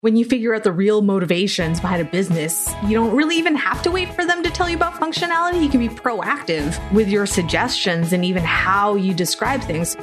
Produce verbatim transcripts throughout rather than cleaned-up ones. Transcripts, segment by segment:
When you figure out the real motivations behind a business, you don't really even have to wait for them to tell you about functionality. You can be proactive with your suggestions and even how you describe things.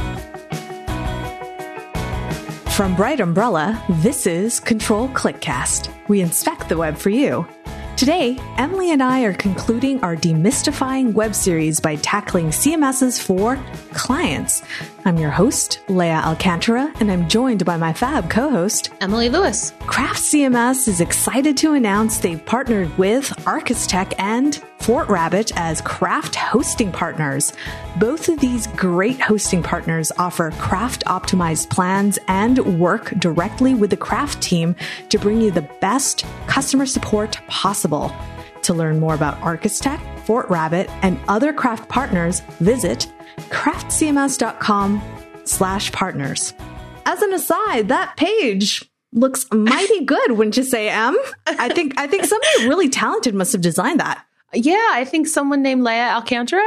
From Bright Umbrella, this is Control ClickCast. We inspect the web for you. Today, Emily and I are concluding our Demystifying Web series by tackling C M Ss for clients. I'm your host, Leah Alcantara, and I'm joined by my fab co-host, Emily Lewis. Craft C M S is excited to announce they've partnered with Archistech and Fort Rabbit as Craft hosting partners. Both of these great hosting partners offer Craft optimized plans and work directly with the Craft team to bring you the best customer support possible. To learn more about Archistech, Fort Rabbit, and other Craft partners, visit craftcms.com slash partners. As an aside, that page looks mighty good, wouldn't you say, Em? I think I think somebody really talented must have designed that. Yeah, I think someone named Leah Alcantara.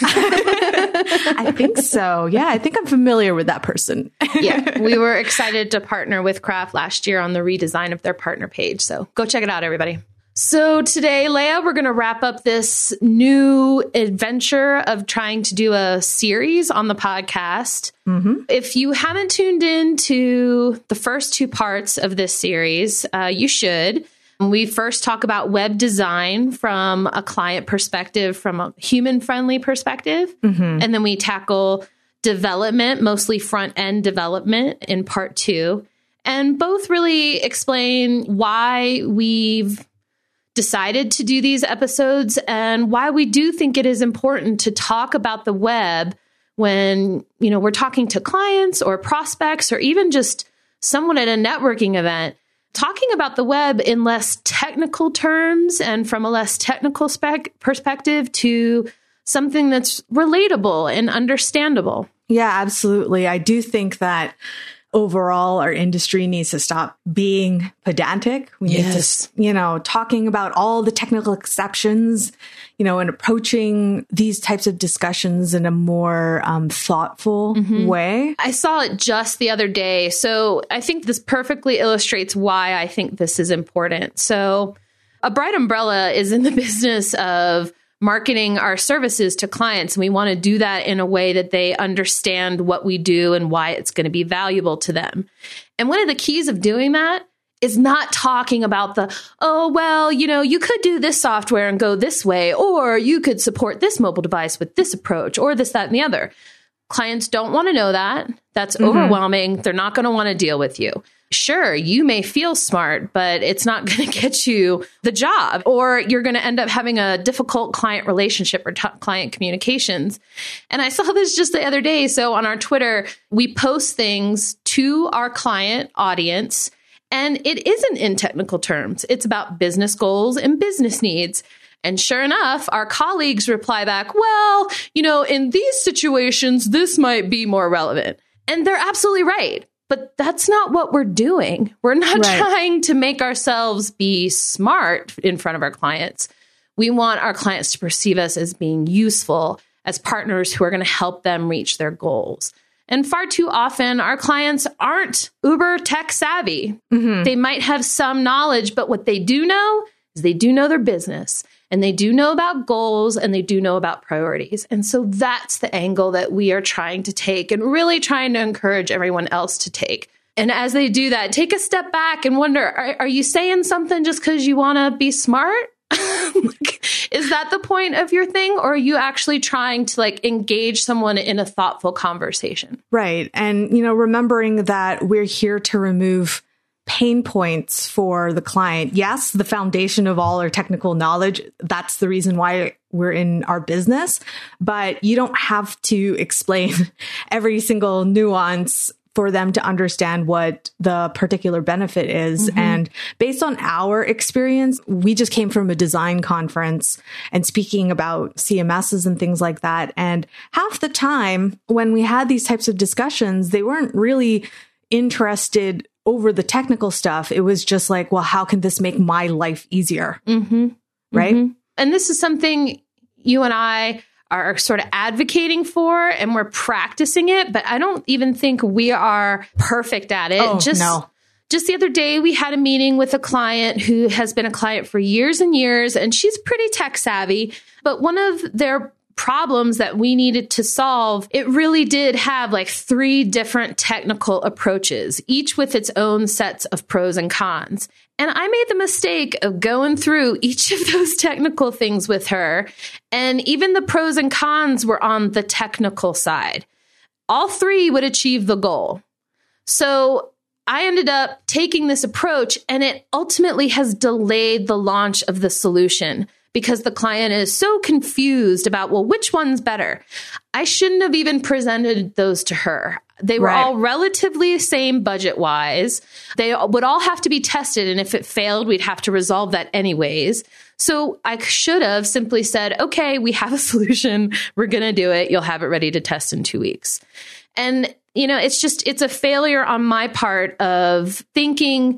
I think so. Yeah, I think I'm familiar with that person. Yeah, we were excited to partner with Craft last year on the redesign of their partner page. So go check it out, everybody. So today, Leah, we're going to wrap up this new adventure of trying to do a series on the podcast. Mm-hmm. If you haven't tuned in to the first two parts of this series, uh, you should. We first talk about web design from a client perspective, from a human-friendly perspective. Mm-hmm. And then we tackle development, mostly front-end development in part two. And both really explain why we've decided to do these episodes and why we do think it is important to talk about the web when, you know, we're talking to clients or prospects or even just someone at a networking event. Talking about the web in less technical terms and from a less technical spec- perspective to something that's relatable and understandable. Yeah, absolutely. I do think that overall, our industry needs to stop being pedantic. We yes. need to, you know, talking about all the technical exceptions, you know, and approaching these types of discussions in a more um, thoughtful mm-hmm. way. I saw it just the other day. So I think this perfectly illustrates why I think this is important. So a Bright Umbrella is in the business of marketing our services to clients. And we want to do that in a way that they understand what we do and why it's going to be valuable to them. And one of the keys of doing that is not talking about the, oh, well, you know, you could do this software and go this way, or you could support this mobile device with this approach, or this, that, and the other. Clients don't want to know that. That's mm-hmm. overwhelming. They're not going to want to deal with you. Sure, you may feel smart, but it's not going to get you the job, or you're going to end up having a difficult client relationship or t- client communications. And I saw this just the other day. So on our Twitter, we post things to our client audience, and it isn't in technical terms. It's about business goals and business needs. And sure enough, our colleagues reply back, well, you know, in these situations, this might be more relevant. And they're absolutely right. But that's not what we're doing. We're not right. trying to make ourselves be smart in front of our clients. We want our clients to perceive us as being useful, as partners who are going to help them reach their goals. And far too often, our clients aren't uber tech savvy. Mm-hmm. They might have some knowledge, but what they do know is they do know their business. And they do know about goals, and they do know about priorities. And so that's the angle that we are trying to take and really trying to encourage everyone else to take. And as they do that, take a step back and wonder, are, are you saying something just because you want to be smart? Is that the point of your thing? Or are you actually trying to like engage someone in a thoughtful conversation? Right. And, you know, remembering that we're here to remove pain points for the client. Yes, the foundation of all our technical knowledge, that's the reason why we're in our business, but you don't have to explain every single nuance for them to understand what the particular benefit is. Mm-hmm. And based on our experience, we just came from a design conference and speaking about C M Ss and things like that. And half the time when we had these types of discussions, they weren't really interested over the technical stuff. It was just like, well, how can this make my life easier? Mm-hmm. Right? Mm-hmm. And this is something you and I are sort of advocating for, and we're practicing it, but I don't even think we are perfect at it. Oh, just, no. Just the other day, we had a meeting with a client who has been a client for years and years, and she's pretty tech savvy. But one of their problems that we needed to solve, it really did have like three different technical approaches, each with its own sets of pros and cons. And I made the mistake of going through each of those technical things with her. And even the pros and cons were on the technical side. All three would achieve the goal. So I ended up taking this approach, and it ultimately has delayed the launch of the solution because the client is so confused about, well, which one's better? I shouldn't have even presented those to her. They were right. all relatively same budget-wise. They would all have to be tested, and if it failed, we'd have to resolve that anyways. So I should have simply said, okay, we have a solution. We're going to do it. You'll have it ready to test in two weeks. And, you know, it's just, it's a failure on my part of thinking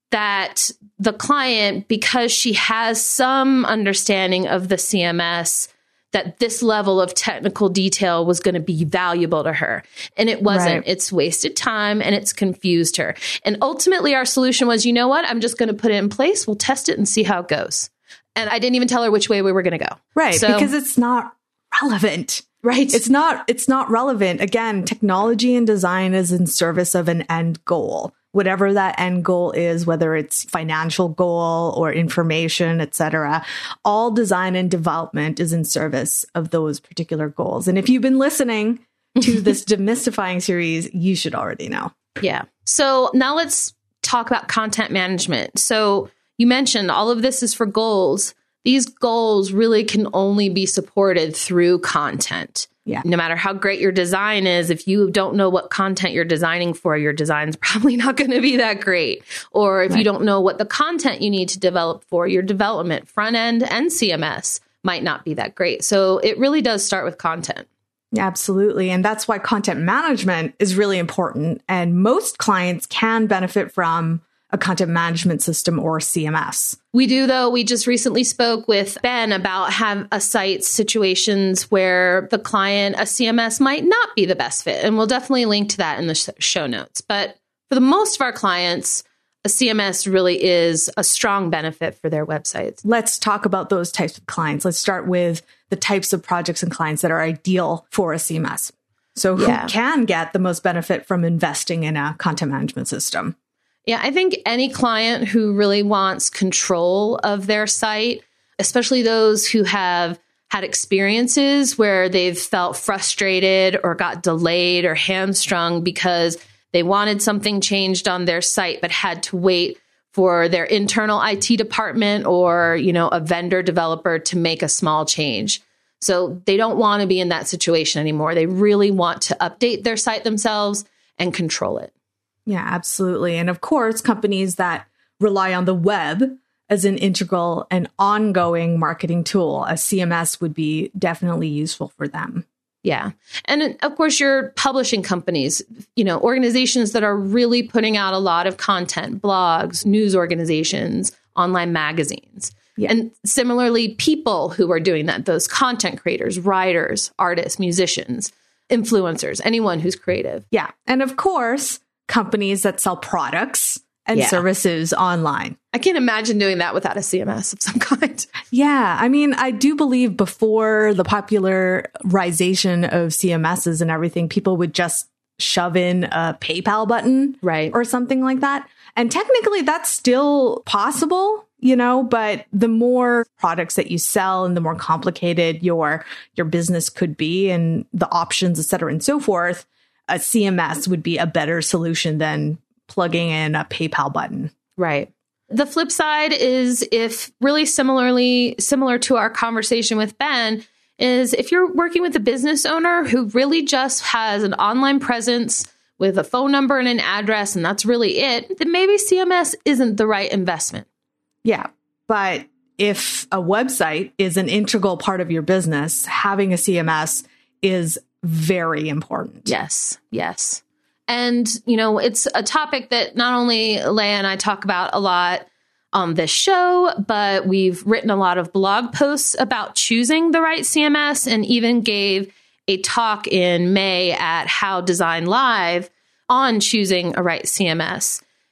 that the client, because she has some understanding of the C M S, that this level of technical detail was going to be valuable to her. And it wasn't. Right. It's wasted time and it's confused her. And ultimately our solution was, you know what? I'm just going to put it in place. We'll test it and see how it goes. And I didn't even tell her which way we were going to go. Right. So, because it's not relevant. Right. It's not, it's not relevant. Again, technology and design is in service of an end goal. Whatever that end goal is, whether it's financial goal or information, et cetera, all design and development is in service of those particular goals. And if you've been listening to this demystifying series, you should already know. Yeah. So now let's talk about content management. So you mentioned all of this is for goals. These goals really can only be supported through content. Yeah. No matter how great your design is, if you don't know what content you're designing for, your design's probably not going to be that great. Or if right. you don't know what the content you need to develop for, your development, front end and C M S might not be that great. So it really does start with content. Yeah, absolutely. And that's why content management is really important. And most clients can benefit from a content management system or C M S. We do, though. We just recently spoke with Ben about have a site situations where the client, a C M S might not be the best fit. And we'll definitely link to that in the sh- show notes. But for the most of our clients, a C M S really is a strong benefit for their websites. Let's talk about those types of clients. Let's start with the types of projects and clients that are ideal for a C M S. So who yeah. can get the most benefit from investing in a content management system? Yeah, I think any client who really wants control of their site, especially those who have had experiences where they've felt frustrated or got delayed or hamstrung because they wanted something changed on their site, but had to wait for their internal I T department or, you know, a vendor developer to make a small change. So they don't want to be in that situation anymore. They really want to update their site themselves and control it. Yeah, absolutely. And of course, companies that rely on the web as an integral and ongoing marketing tool, a C M S would be definitely useful for them. Yeah. And of course, your publishing companies, you know, organizations that are really putting out a lot of content, blogs, news organizations, online magazines. Yeah. And similarly, people who are doing that, those content creators, writers, artists, musicians, influencers, anyone who's creative. Yeah. And of course, companies that sell products and yeah. services online. I can't imagine doing that without a C M S of some kind. Yeah. I mean, I do believe before the popularization of C M Ss and everything, people would just shove in a PayPal button right. or something like that. And technically that's still possible, you know, but the more products that you sell and the more complicated your, your business could be and the options, et cetera, and so forth, a C M S would be a better solution than plugging in a PayPal button. Right. The flip side is if really similarly, similar to our conversation with Ben, is if you're working with a business owner who really just has an online presence with a phone number and an address, and that's really it, then maybe C M S isn't the right investment. Yeah. But if a website is an integral part of your business, having a C M S is very important. Yes. Yes. And, you know, it's a topic that not only Leah and I talk about a lot on this show, but we've written a lot of blog posts about choosing the right C M S and even gave a talk in May at How Design Live on choosing a right C M S.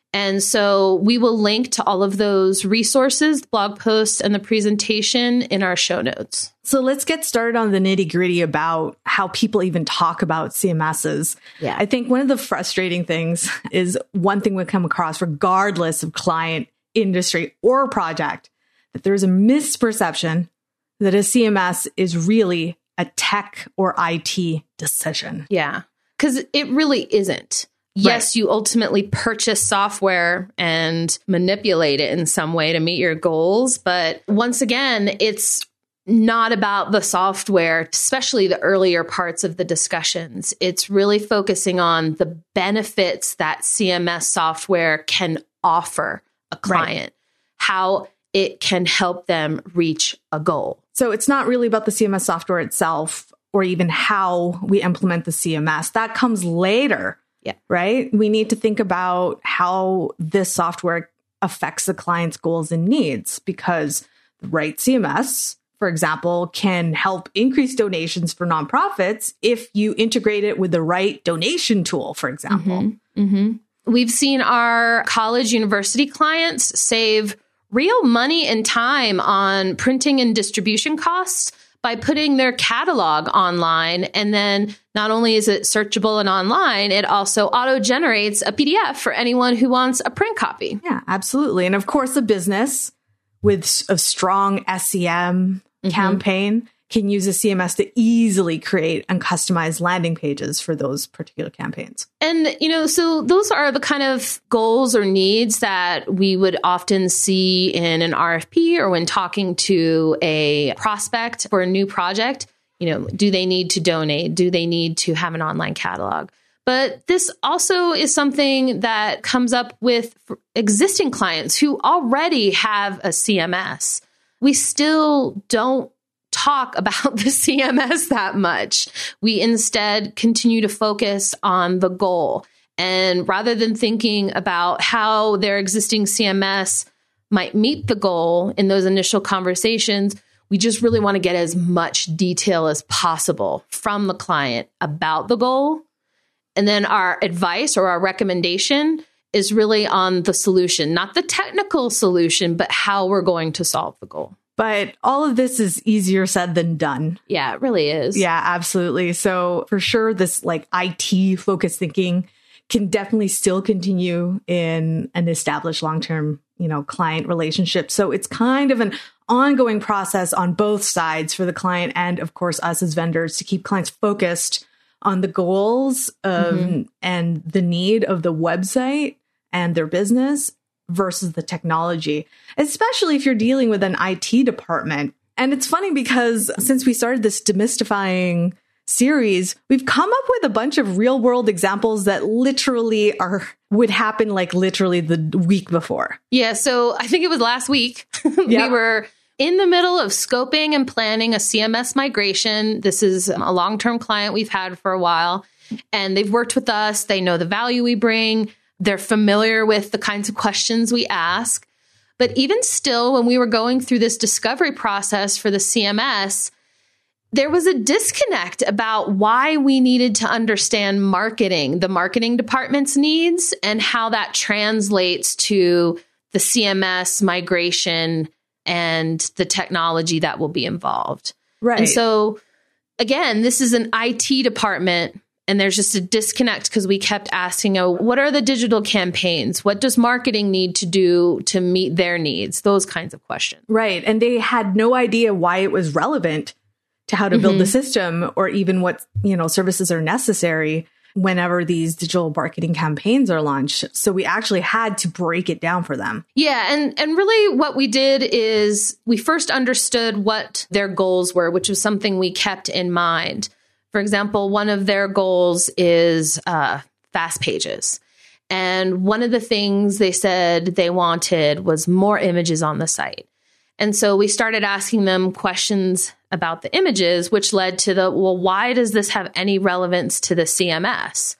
And so we will link to all of those resources, blog posts, and the presentation in our show notes. So let's get started on the nitty gritty about how people even talk about C M Ss. Yeah. I think one of the frustrating things is one thing we come across, regardless of client, industry, or project, that there's a misperception that a C M S is really a tech or I T decision. Yeah, because it really isn't. Yes, right. You ultimately purchase software and manipulate it in some way to meet your goals. But once again, it's not about the software, especially the earlier parts of the discussions. It's really focusing on the benefits that C M S software can offer a client, right. How it can help them reach a goal. So it's not really about the C M S software itself or even how we implement the C M S. That comes later. Yeah. Right. We need to think about how this software affects the client's goals and needs, because the right C M S, for example, can help increase donations for nonprofits if you integrate it with the right donation tool, for example. Mm-hmm. Mm-hmm. We've seen our college university clients save real money and time on printing and distribution costs by putting their catalog online. And then not only is it searchable and online, it also auto-generates a P D F for anyone who wants a print copy. Yeah, absolutely. And of course, a business with a strong S E M mm-hmm. campaign can use a C M S to easily create and customize landing pages for those particular campaigns. And, you know, so those are the kind of goals or needs that we would often see in an R F P or when talking to a prospect for a new project. You know, do they need to donate? Do they need to have an online catalog? But this also is something that comes up with existing clients who already have a C M S. We still don't talk about the C M S that much. We instead continue to focus on the goal. And rather than thinking about how their existing C M S might meet the goal in those initial conversations, we just really want to get as much detail as possible from the client about the goal. And then our advice or our recommendation is really on the solution, not the technical solution, but how we're going to solve the goal. But all of this is easier said than done. Yeah, it really is. Yeah, absolutely. So for sure, this like I T focused thinking can definitely still continue in an established long-term, you know, client relationship. So it's kind of an ongoing process on both sides for the client and, of course, us as vendors to keep clients focused on the goals of, mm-hmm. and the need of the website and their business versus the technology, especially if you're dealing with an I T department. And it's funny because since we started this demystifying series, we've come up with a bunch of real world examples that literally are would happen like literally the week before. Yeah. So I think it was last week. Yep. We were in the middle of scoping and planning a C M S migration. This is a long-term client we've had for a while, and they've worked with us. They know the value we bring. They're familiar with the kinds of questions we ask. But even still, when we were going through this discovery process for the C M S, there was a disconnect about why we needed to understand marketing, the marketing department's needs, and how that translates to the C M S migration and the technology that will be involved. Right. And so, again, this is an I T department. And there's just a disconnect because we kept asking, oh, what are the digital campaigns? What does marketing need to do to meet their needs? Those kinds of questions. Right. And they had no idea why it was relevant to how to mm-hmm. build the system or even what, you know, services are necessary whenever these digital marketing campaigns are launched. So we actually had to break it down for them. Yeah. And, and really what we did is we first understood what their goals were, which was something we kept in mind. For example, one of their goals is uh, fast pages. And one of the things they said they wanted was more images on the site. And so we started asking them questions about the images, which led to the, well, why does this have any relevance to the C M S?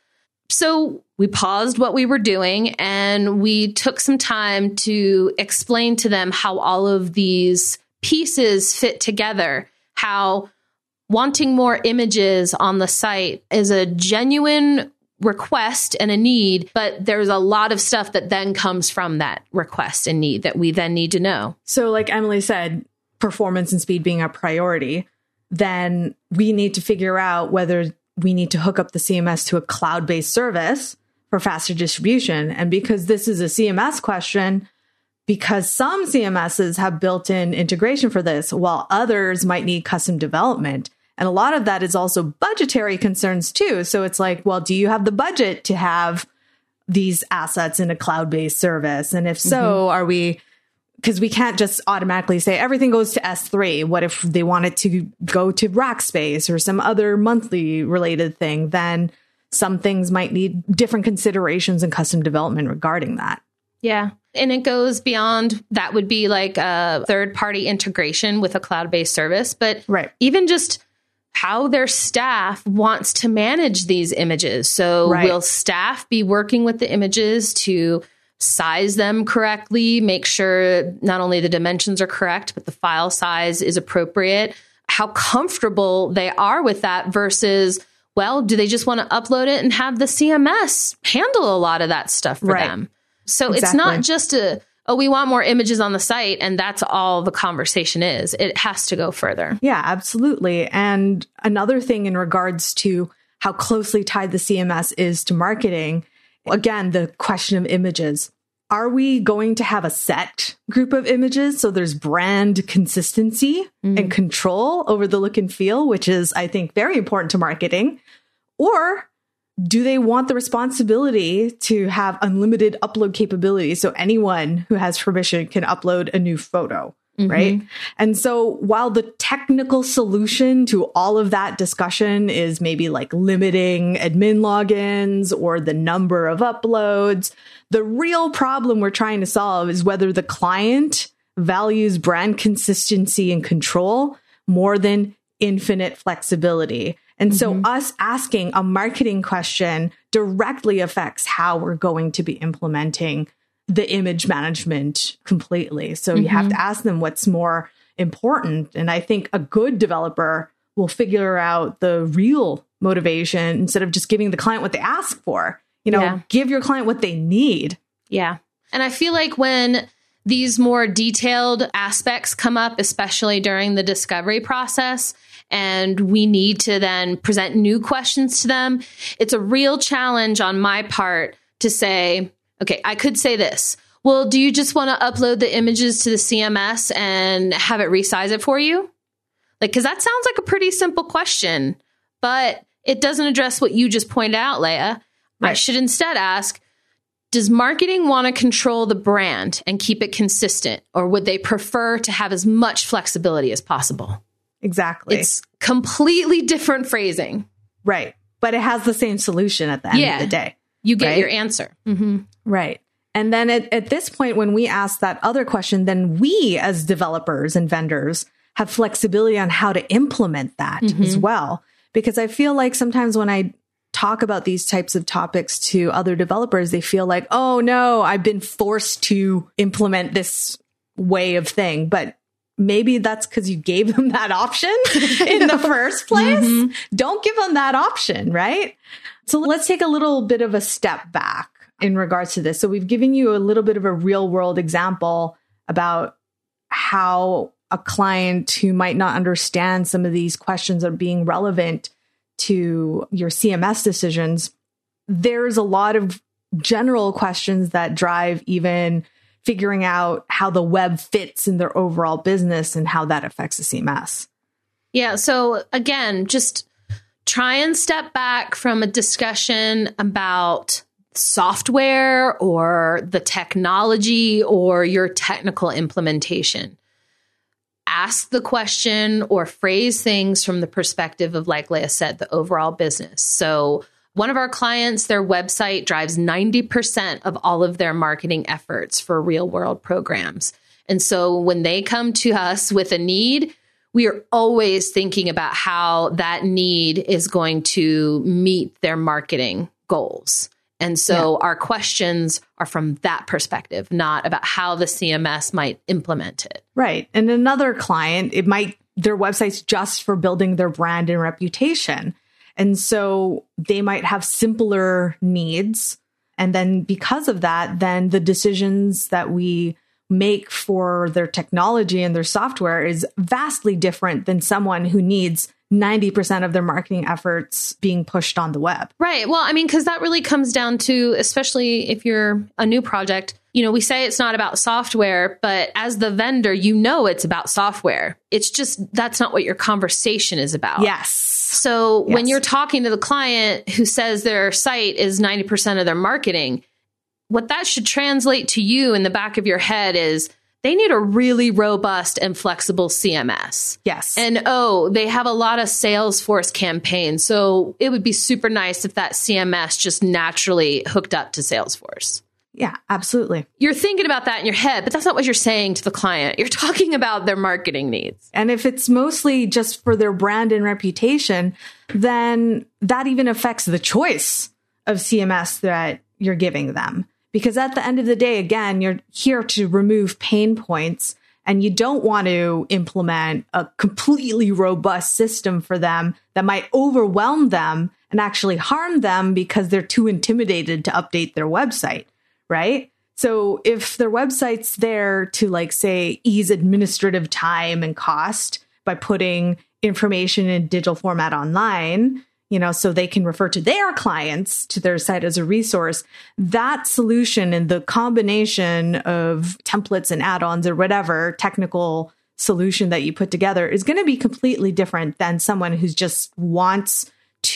So we paused what we were doing and we took some time to explain to them how all of these pieces fit together, how wanting more images on the site is a genuine request and a need, but there's a lot of stuff that then comes from that request and need that we then need to know. So like Emily said, performance and speed being a priority, then we need to figure out whether we need to hook up the C M S to a cloud-based service for faster distribution. And because this is a C M S question, because some C M Ss have built-in integration for this, while others might need custom development. And a lot of that is also budgetary concerns too. So it's like, well, do you have the budget to have these assets in a cloud-based service? And if so, mm-hmm. are we, because we can't just automatically say everything goes to S three. What if they want it to go to Rackspace or some other monthly related thing? Then some things might need different considerations and custom development regarding that. Yeah. And it goes beyond that would be like a third party integration with a cloud-based service. But right. even just how their staff wants to manage these images. So right. will staff be working with the images to size them correctly, make sure not only the dimensions are correct, but the file size is appropriate, how comfortable they are with that versus, well, do they just want to upload it and have the C M S handle a lot of that stuff for right. them? So exactly. it's not just a, oh, we want more images on the site and that's all the conversation is. It has to go further. Yeah, absolutely. And another thing in regards to how closely tied the C M S is to marketing, again, the question of images. Are we going to have a set group of images so there's brand consistency mm. and control over the look and feel, which is, I think, very important to marketing? Or do they want the responsibility to have unlimited upload capability so anyone who has permission can upload a new photo, mm-hmm. right? And so while the technical solution to all of that discussion is maybe like limiting admin logins or the number of uploads, the real problem we're trying to solve is whether the client values brand consistency and control more than infinite flexibility. And so mm-hmm. us asking a marketing question directly affects how we're going to be implementing the image management completely. So mm-hmm. you have to ask them what's more important. And I think a good developer will figure out the real motivation instead of just giving the client what they ask for. You know, yeah. give your client what they need. Yeah. And I feel like when these more detailed aspects come up, especially during the discovery process, and we need to then present new questions to them, it's a real challenge on my part to say, okay, I could say this. Well, do you just want to upload the images to the C M S and have it resize it for you? Like, because that sounds like a pretty simple question, but it doesn't address what you just pointed out, Leah. Right. I should instead ask, does marketing want to control the brand and keep it consistent, or would they prefer to have as much flexibility as possible? Exactly. It's completely different phrasing. Right. But it has the same solution at the end yeah. of the day. You get right? your answer. Mm-hmm. Right. And then at, at this point, when we ask that other question, then we as developers and vendors have flexibility on how to implement that mm-hmm. as well. Because I feel like sometimes when I talk about these types of topics to other developers, they feel like, oh no, I've been forced to implement this way of thing. But maybe that's because you gave them that option in the first place. Mm-hmm. Don't give them that option, right? So let's take a little bit of a step back in regards to this. So we've given you a little bit of a real world example about how a client who might not understand some of these questions are being relevant to your C M S decisions. There's a lot of general questions that drive even figuring out how the web fits in their overall business and how that affects the C M S. Yeah. So again, just try and step back from a discussion about software or the technology or your technical implementation. Ask the question or phrase things from the perspective of, like Leah said, the overall business. So one of our clients, their website drives ninety percent of all of their marketing efforts for real world programs. And so when they come to us with a need, we are always thinking about how that need is going to meet their marketing goals. And so yeah. our questions are from that perspective, not about how the C M S might implement it. Right. And another client, it might, their website's just for building their brand and reputation. And so they might have simpler needs. And then because of that, then the decisions that we make for their technology and their software is vastly different than someone who needs ninety percent of their marketing efforts being pushed on the web. Right. Well, I mean, because that really comes down to, especially if you're a new project, you know, we say it's not about software, but as the vendor, you know, it's about software. It's just, that's not what your conversation is about. Yes. So yes. when you're talking to the client who says their site is ninety percent of their marketing, what that should translate to you in the back of your head is they need a really robust and flexible C M S. Yes. And oh, they have a lot of Salesforce campaigns. So it would be super nice if that C M S just naturally hooked up to Salesforce. Yeah, absolutely. You're thinking about that in your head, but that's not what you're saying to the client. You're talking about their marketing needs. And if it's mostly just for their brand and reputation, then that even affects the choice of C M S that you're giving them. Because at the end of the day, again, you're here to remove pain points, and you don't want to implement a completely robust system for them that might overwhelm them and actually harm them because they're too intimidated to update their website, right? So if their website's there to, like, say, ease administrative time and cost by putting information in digital format online, you know, so they can refer to their clients to their site as a resource, that solution and the combination of templates and add-ons or whatever technical solution that you put together is going to be completely different than someone who just wants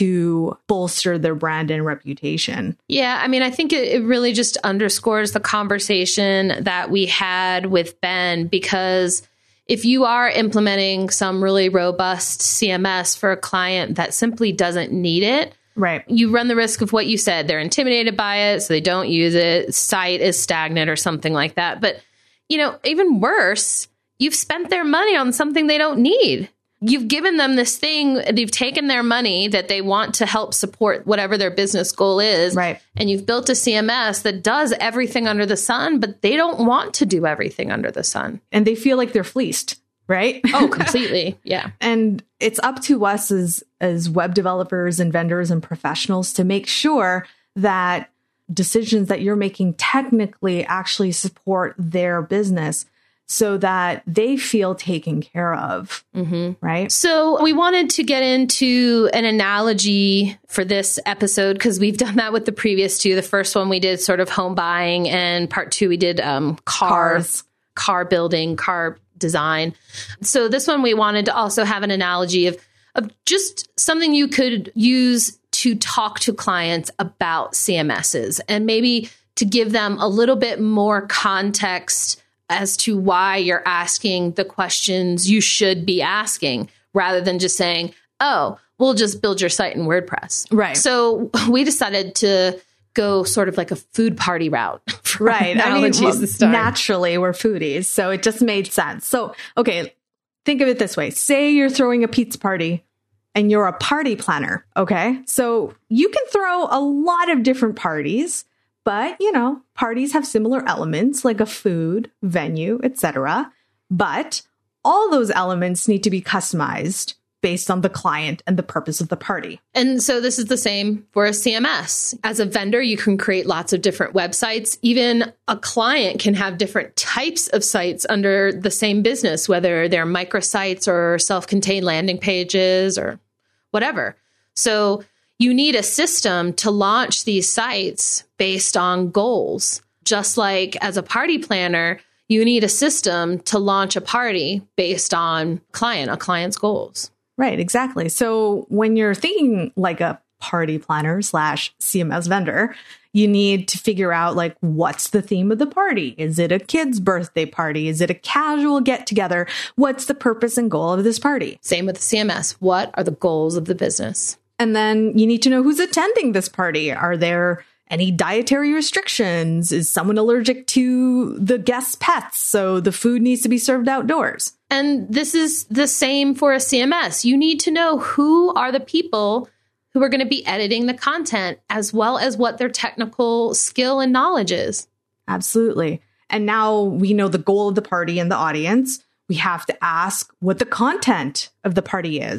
to bolster their brand and reputation. Yeah, I mean, I think it, it really just underscores the conversation that we had with Ben, because if you are implementing some really robust C M S for a client that simply doesn't need it, right, you run the risk of what you said. They're intimidated by it, so they don't use it. Site is stagnant or something like that. But, you know, even worse, you've spent their money on something they don't need. You've given them this thing, they've taken their money that they want to help support whatever their business goal is. Right. And you've built a C M S that does everything under the sun, but they don't want to do everything under the sun. And they feel like they're fleeced, right? Oh, completely. Yeah. And it's up to us as, as web developers and vendors and professionals to make sure that decisions that you're making technically actually support their business, so that they feel taken care of, mm-hmm. right? So we wanted to get into an analogy for this episode, because we've done that with the previous two. The first one we did sort of home buying, and part two we did um, car, Cars. car building, car design. So this one we wanted to also have an analogy of, of just something you could use to talk to clients about C M Ss, and maybe to give them a little bit more context as to why you're asking the questions you should be asking, rather than just saying, oh, we'll just build your site in WordPress. Right. So we decided to go sort of like a food party route. Right. I mean, well, this time. Naturally, we're foodies, so it just made sense. So, okay, think of it this way. Say you're throwing a pizza party and you're a party planner, okay? So you can throw a lot of different parties. But, you know, parties have similar elements like a food, venue, et cetera. But all those elements need to be customized based on the client and the purpose of the party. And so this is the same for a C M S. As a vendor, you can create lots of different websites. Even a client can have different types of sites under the same business, whether they're microsites or self-contained landing pages or whatever. So you need a system to launch these sites based on goals. Just like as a party planner, you need a system to launch a party based on client, a client's goals. Right, exactly. So when you're thinking like a party planner slash C M S vendor, you need to figure out, like, what's the theme of the party? Is it a kid's birthday party? Is it a casual get together? What's the purpose and goal of this party? Same with the C M S. What are the goals of the business? And then you need to know who's attending this party. Are there any dietary restrictions? Is someone allergic to the guest's pets? So the food needs to be served outdoors. And this is the same for a C M S. You need to know who are the people who are going to be editing the content, as well as what their technical skill and knowledge is. Absolutely. And now we know the goal of the party and the audience. We have to ask what the content of the party is.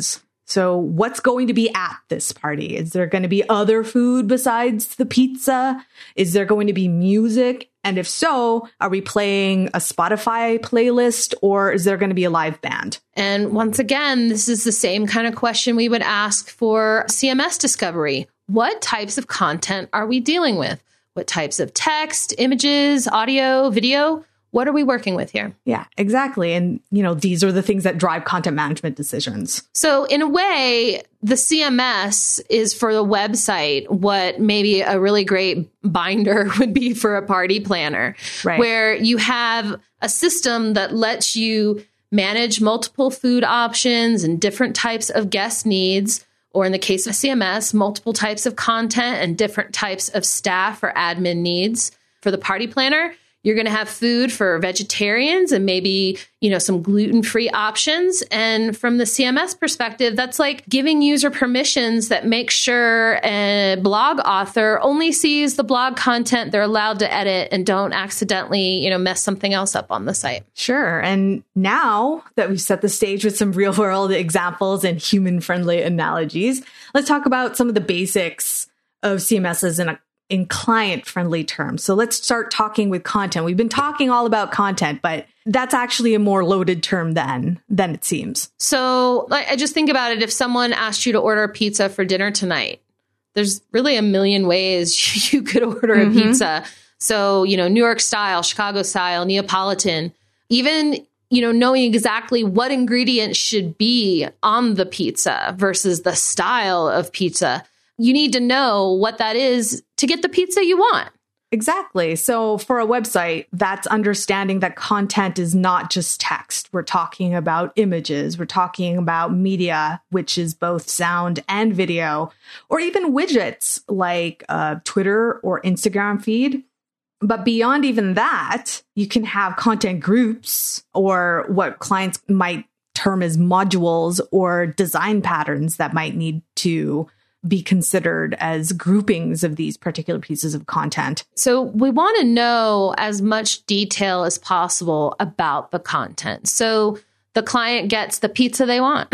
So what's going to be at this party? Is there going to be other food besides the pizza? Is there going to be music? And if so, are we playing a Spotify playlist or is there going to be a live band? And once again, this is the same kind of question we would ask for C M S discovery. What types of content are we dealing with? What types of text, images, audio, video? What are we working with here? Yeah, exactly. And, you know, these are the things that drive content management decisions. So in a way, the C M S is for the website what maybe a really great binder would be for a party planner, right, where you have a system that lets you manage multiple food options and different types of guest needs, or in the case of C M S, multiple types of content and different types of staff or admin needs. For the party planner, you're going to have food for vegetarians and maybe, you know, some gluten-free options. And from the C M S perspective, that's like giving user permissions that make sure a blog author only sees the blog content they're allowed to edit and don't accidentally, you know, mess something else up on the site. Sure. And now that we've set the stage with some real world examples and human-friendly analogies, let's talk about some of the basics of C M Ss in a in client-friendly terms. So let's start talking with content. We've been talking all about content, but that's actually a more loaded term than, than it seems. So like, I just think about it. If someone asked you to order pizza for dinner tonight, there's really a million ways you could order a mm-hmm. pizza. So, you know, New York style, Chicago style, Neapolitan, even, you know, knowing exactly what ingredients should be on the pizza versus the style of pizza. You need to know what that is to get the pizza you want. Exactly. So for a website, that's understanding that content is not just text. We're talking about images. We're talking about media, which is both sound and video, or even widgets like a Twitter or Instagram feed. But beyond even that, you can have content groups or what clients might term as modules or design patterns that might need to be considered as groupings of these particular pieces of content. So we want to know as much detail as possible about the content. So the client gets the pizza they want.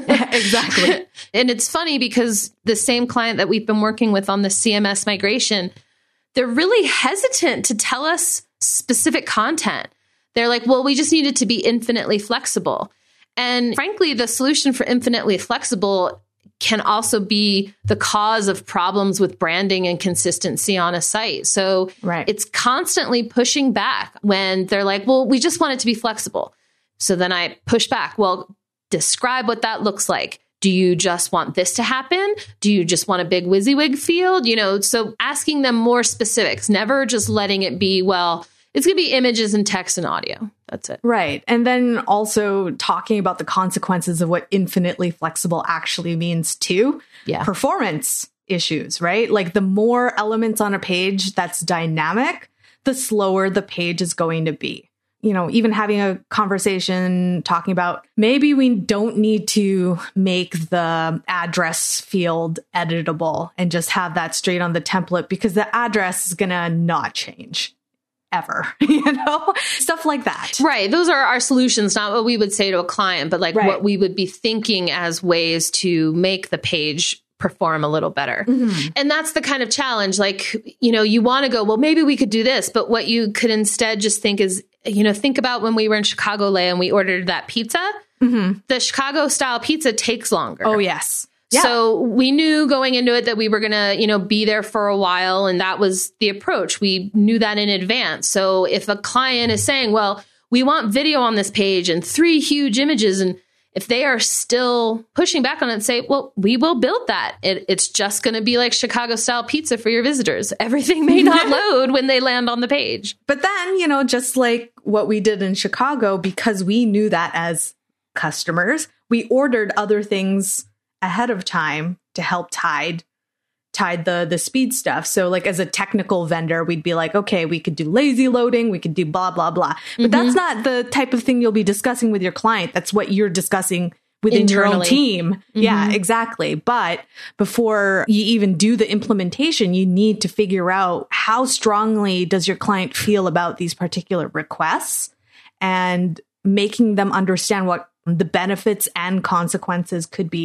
Exactly. And it's funny because the same client that we've been working with on the C M S migration, they're really hesitant to tell us specific content. They're like, well, we just need it to be infinitely flexible. And frankly, the solution for infinitely flexible can also be the cause of problems with branding and consistency on a site. So right. It's constantly pushing back when they're like, well, we just want it to be flexible. So then I push back. Well, describe what that looks like. Do you just want this to happen? Do you just want a big WYSIWYG field? You know, so asking them more specifics, never just letting it be, well, it's going to be images and text and audio. That's it. Right. And then also talking about the consequences of what infinitely flexible actually means too. Yeah. Performance issues, right? Like the more elements on a page that's dynamic, the slower the page is going to be. You know, even having a conversation talking about maybe we don't need to make the address field editable and just have that straight on the template because the address is going to not change. Ever, you know, stuff like that. Right. Those are our solutions, not what we would say to a client, but like right. what we would be thinking as ways to make the page perform a little better. Mm-hmm. And that's the kind of challenge. Like, you know, you want to go, well, maybe we could do this, but what you could instead just think is, you know, think about when we were in Chicago, Leah, and we ordered that pizza. Mm-hmm. The Chicago style pizza takes longer. Oh, yes. Yeah. So we knew going into it that we were going to, you know, be there for a while. And that was the approach. We knew that in advance. So if a client is saying, well, we want video on this page and three huge images, and if they are still pushing back on it and say, well, we will build that. It, it's just going to be like Chicago style pizza for your visitors. Everything may not load when they land on the page. But then, you know, just like what we did in Chicago, because we knew that as customers, we ordered other things ahead of time to help tide tide the the speed stuff. So like as a technical vendor, we'd be like, okay, we could do lazy loading, we could do blah, blah, blah. But mm-hmm. that's not the type of thing you'll be discussing with your client. That's what you're discussing within internally. Your own team. Mm-hmm. Yeah, exactly. But before you even do the implementation, you need to figure out how strongly does your client feel about these particular requests and making them understand what the benefits and consequences could be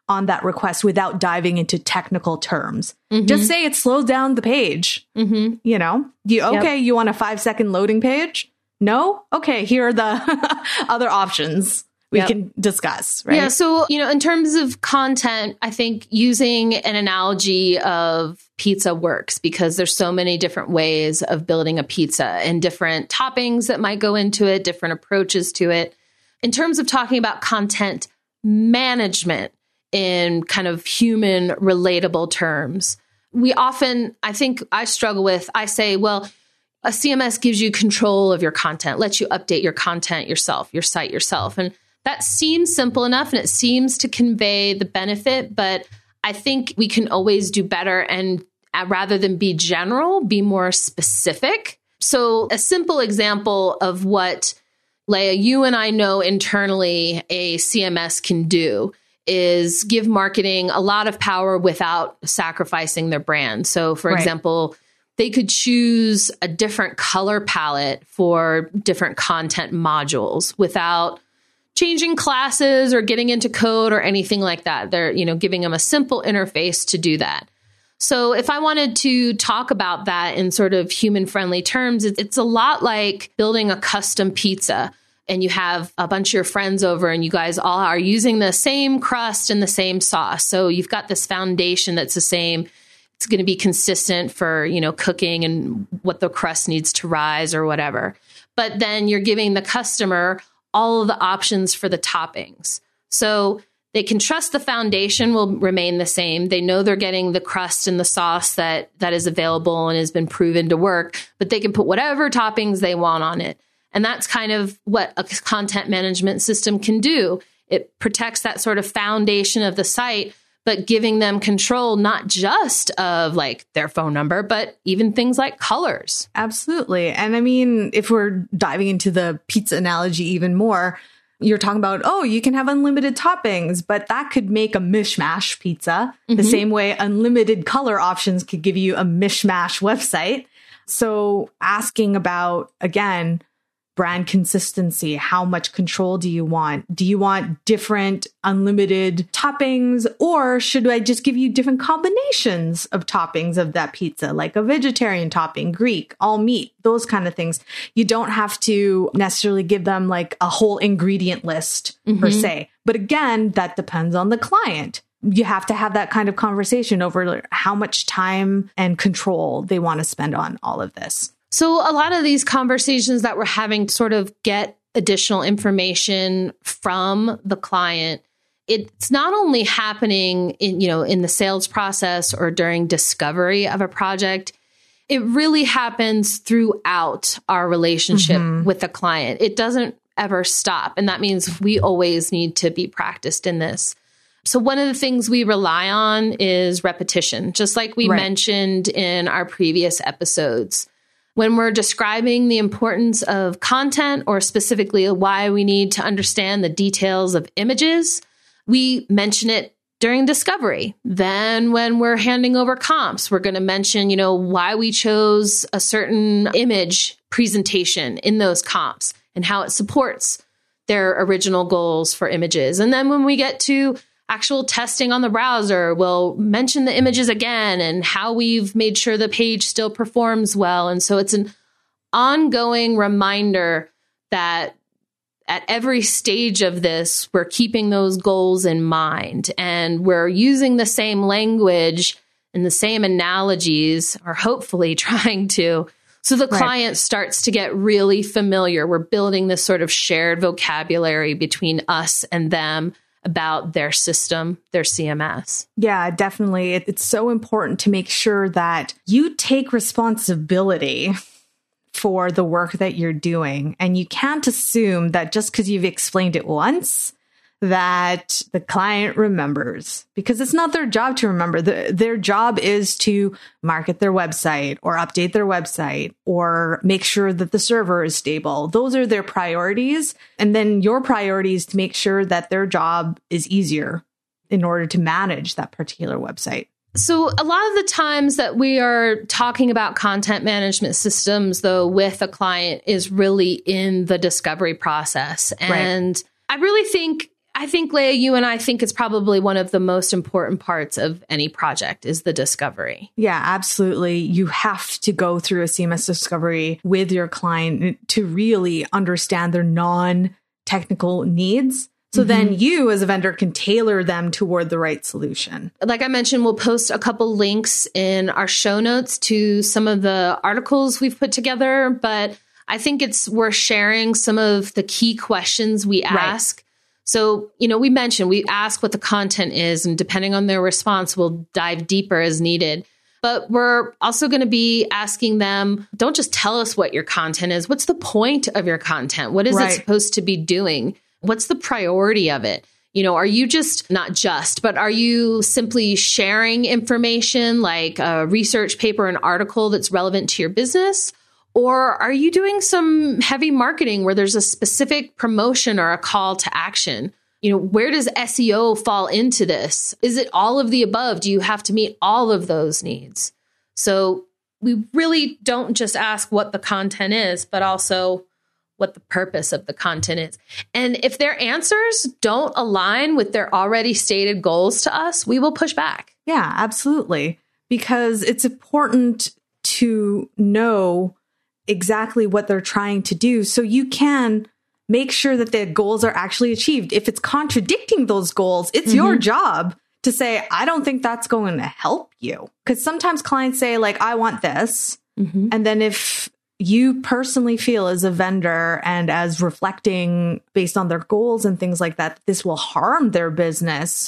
on that request without diving into technical terms. Mm-hmm. Just say it slows down the page. Mm-hmm. You know, you okay, yep. You want a five second loading page? No? Okay, here are the other options we yep. can discuss, right? Yeah, so, you know, in terms of content, I think using an analogy of pizza works because there's so many different ways of building a pizza and different toppings that might go into it, different approaches to it. In terms of talking about content management in kind of human relatable terms, we often, I think I struggle with, I say, well, a C M S gives you control of your content, lets you update your content yourself, your site yourself. And that seems simple enough and it seems to convey the benefit, but I think we can always do better and uh, rather than be general, be more specific. So a simple example of what, Leah, you and I know internally a C M S can do is give marketing a lot of power without sacrificing their brand. So for right. example, they could choose a different color palette for different content modules without changing classes or getting into code or anything like that. They're, you know, giving them a simple interface to do that. So if I wanted to talk about that in sort of human-friendly terms, it's a lot like building a custom pizza and you have a bunch of your friends over and you guys all are using the same crust and the same sauce. So you've got this foundation that's the same. It's going to be consistent for, you know, cooking and what the crust needs to rise or whatever. But then you're giving the customer all of the options for the toppings. So they can trust the foundation will remain the same. They know they're getting the crust and the sauce that that is available and has been proven to work, but they can put whatever toppings they want on it. And that's kind of what a content management system can do. It protects that sort of foundation of the site, but giving them control, not just of like their phone number, but even things like colors. Absolutely. And I mean, if we're diving into the pizza analogy even more, you're talking about, oh, you can have unlimited toppings, but that could make a mishmash pizza mm-hmm. the same way unlimited color options could give you a mishmash website. So asking about, again, brand consistency. How much control do you want? Do you want different unlimited toppings, or should I just give you different combinations of toppings of that pizza, like a vegetarian topping, Greek, all meat, those kind of things? You don't have to necessarily give them like a whole ingredient list mm-hmm. per se. But again, that depends on the client. You have to have that kind of conversation over how much time and control they want to spend on all of this. So a lot of these conversations that we're having to sort of get additional information from the client, it's not only happening in, you know, in the sales process or during discovery of a project. It really happens throughout our relationship mm-hmm. with the client. It doesn't ever stop. And that means we always need to be practiced in this. So one of the things we rely on is repetition, just like we right. mentioned in our previous episodes. When we're describing the importance of content, or specifically why we need to understand the details of images, we mention it during discovery. Then when we're handing over comps, we're going to mention, you know, why we chose a certain image presentation in those comps and how it supports their original goals for images. And then when we get to actual testing on the browser, we'll mention the images again and how we've made sure the page still performs well. And so it's an ongoing reminder that at every stage of this, we're keeping those goals in mind and we're using the same language and the same analogies, or hopefully trying to, so the right. client starts to get really familiar. We're building this sort of shared vocabulary between us and them about their system, their C M S. Yeah, definitely. It's so important to make sure that you take responsibility for the work that you're doing. And you can't assume that just because you've explained it once, that the client remembers, because it's not their job to remember. The, their job is to market their website or update their website or make sure that the server is stable. Those are their priorities. And then your priority is to make sure that their job is easier in order to manage that particular website. So a lot of the times that we are talking about content management systems, though, with a client is really in the discovery process. And right. I really think I think, Leah, you and I think it's probably one of the most important parts of any project is the discovery. Yeah, absolutely. You have to go through a C M S discovery with your client to really understand their non-technical needs. So mm-hmm. then you as a vendor can tailor them toward the right solution. Like I mentioned, we'll post a couple links in our show notes to some of the articles we've put together, but I think it's worth sharing some of the key questions we ask. Right. So, you know, we mentioned we ask what the content is, and depending on their response, we'll dive deeper as needed. But we're also going to be asking them, don't just tell us what your content is. What's the point of your content? What is right. it supposed to be doing? What's the priority of it? You know, are you just, not just, but are you simply sharing information like a research paper, an article that's relevant to your business? Or are you doing some heavy marketing where there's a specific promotion or a call to action? You know, where does S E O fall into this? Is it all of the above? Do you have to meet all of those needs? So we really don't just ask what the content is, but also what the purpose of the content is. And if their answers don't align with their already stated goals to us, we will push back. Yeah, absolutely. Because it's important to know exactly what they're trying to do so you can make sure that the goals are actually achieved. If it's contradicting those goals, it's mm-hmm. your job to say, I don't think that's going to help you. Because sometimes clients say, like, I want this. Mm-hmm. And then if you personally feel as a vendor and as reflecting based on their goals and things like that, this will harm their business